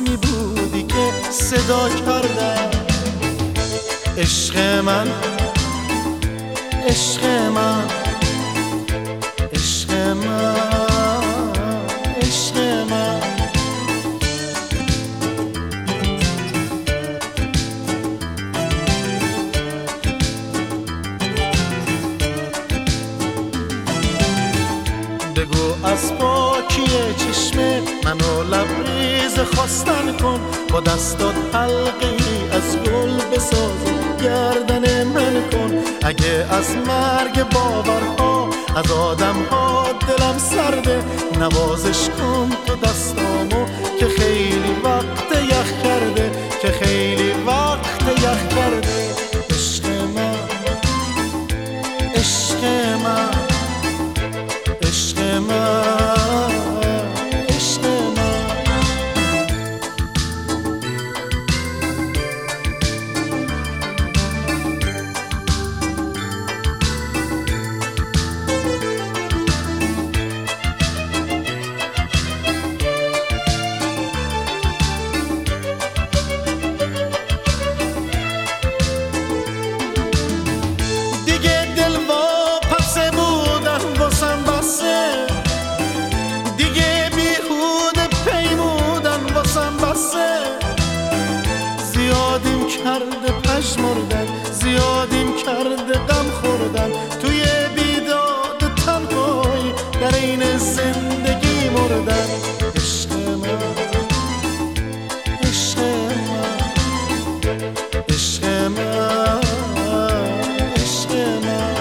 اسمی بودی که صدا کردم. عشق من، عشق من، عشق من، عشق من. بگو از پاکی چشم منو لبریز خواستن کن، با دستات حلقه ای از گل بساز و گردن من کن. اگه از مرگ باورها از آدم ها دلم سرده، نوازش کن تو دستامو که خیلی وقت یخ کرده، که خیلی وقت یخ کرده. عشق من، عشق من، عشق من، عشق من. دیگه دل واپسه بودن واسم بسه، دیگه بیهوده پیمودن واسم بسه. زیادیم کرده پژمردن، زیادیم کرده غم خوردن، توی بیداد تنهایی در این زندگی مردن. عشق من، عشق من، عشق من، عشق من.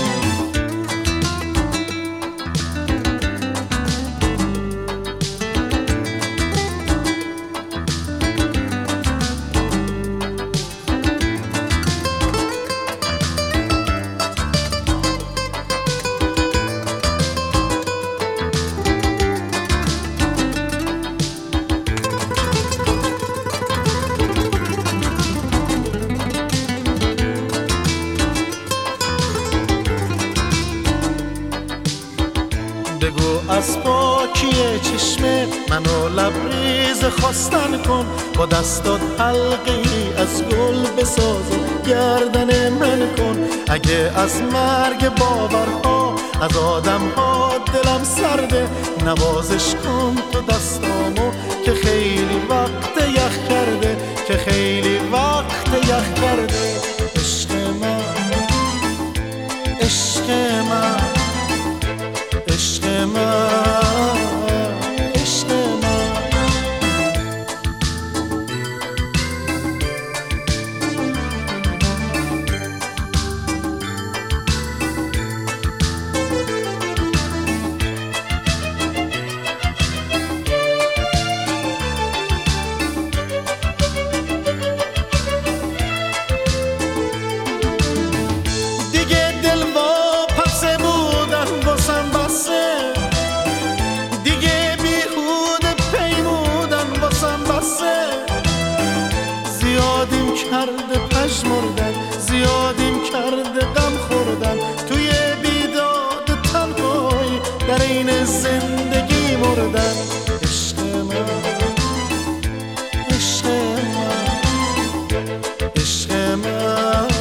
بگو از پاکی چشم منو لبریز خواستن کن، با دستات حلقه ای از گل بساز و گردن من کن. اگه از مرگ باورها از آدم ها دلم سرده، نوازش کن تو دستامو که خیلی وقت یخ کرده، که خیلی وقت یخ کرده. عشق من، عشق من، عشق من، عشق من. دیگه دل واپسه بودن واسم بسه، دیگه بیهوده پیمودن واسم بسه. زیادیم کرده پژمردن، زیادیم کرده غم خوردن، توی بیداد تنهایی در این زندگی مردن. عشق من، عشق من، عشق من.